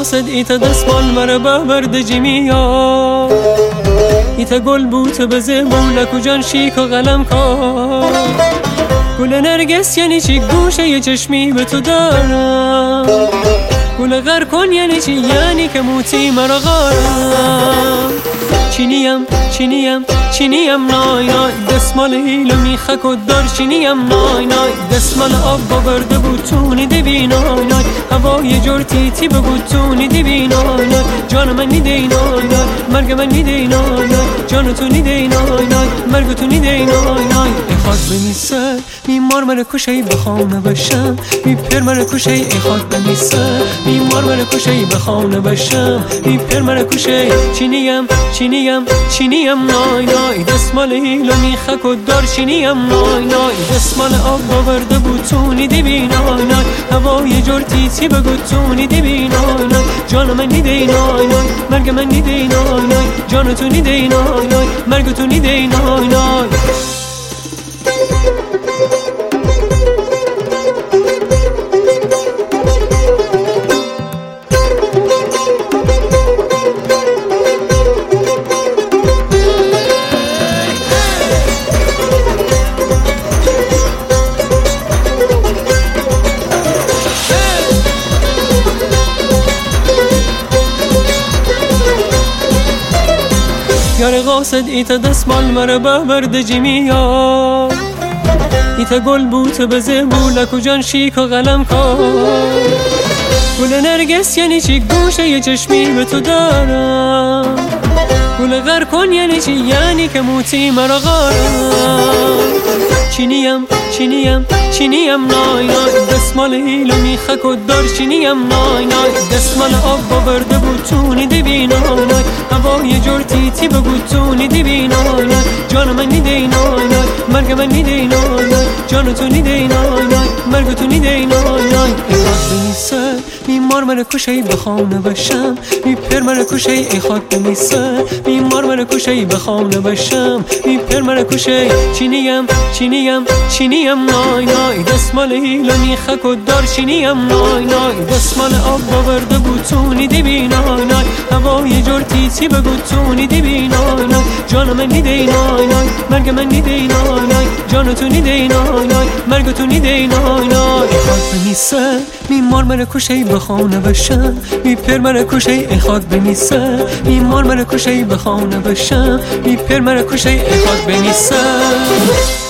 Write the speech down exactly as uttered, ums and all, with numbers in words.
قاصد ایتا دستمال مرا ببرد جیمیا ایتا گل بوت بزه مولک و جان شیک و قلم کار گل نرگس یعنی چی گوشه یه چشمی به تو دارم گل غر کن یعنی چی یعنی که موتی مرا غارم چینیم چینیم چینیم نای نای دستمال هیلو میخک و دار چینیم نای نای دستمال آب باورده بود تونی دیوی نای نای هوای جور تیتی بگو تونی دیوی نای نای جان من نیده نای نای مرگ من نیده نای نای جان تو نیده نای نای مرگ تو نیده نای نای اخواد بمیسه میمار من کشهی بخانه بشم میپر من کشهی اخواد بمیسه میمار من کشهی بخانه بشم میپر من کشهی چینیم چینیم چینیم نای نای دستمال هیلو میخک و دار چینیم نای نای دستمال آب باورده بود تونی دیوی نای نای هوای جور تیتی بگو تونی دیوی نای نای جان من نیده نای نای مرگ من نیده نای نای جان تو نیده نای نای مرگ تو نیده نای نای یار قاصد ایتا دستمال مرا ببرد جیمیا ایتا گل بوت بزه مولک و جان شیک و قلم کار گل نرگس یعنی چی گوشه یه چشمی به تو دارم گل غر کن یعنی چی یعنی که موتی مرا غارم چینیم چینیم چینیم نای نای دستمال هیلو میخک و دار چینیم نای نای دستمال آب باورده بود تونی دیوی نای نای هوای جور تیتی بگو تونی دیوی نای نای جان من نیده نای نای مرگ من نیده نای نای جان تو نیده نای نای مرگ تو نیده نای نای اخواد بمیسه میمار من کشهی بخانه بشم میپر من کشهی اخواد بمیسه میمار من کشهی بخانه بشم میپر من کشهی چینیم چینیم چینیم نای نای دستمال هیلو میخک و دار چینیم نای نای دستمال آب باورده بود تونی دیوی نای نای هوای جور تیتی بگو تونی دیوی نای نای جان من نیده نای نای مرگ من نیده نای نای جان تو نیده نای نای مرگ تو نیده نای نای اخواد بمیسه میمار من کشهی بخانه بشم میپر من کشهی اخواد بمیسه میمار من کشهی بخانه بشم میپر من کشهی اخواد بمیسه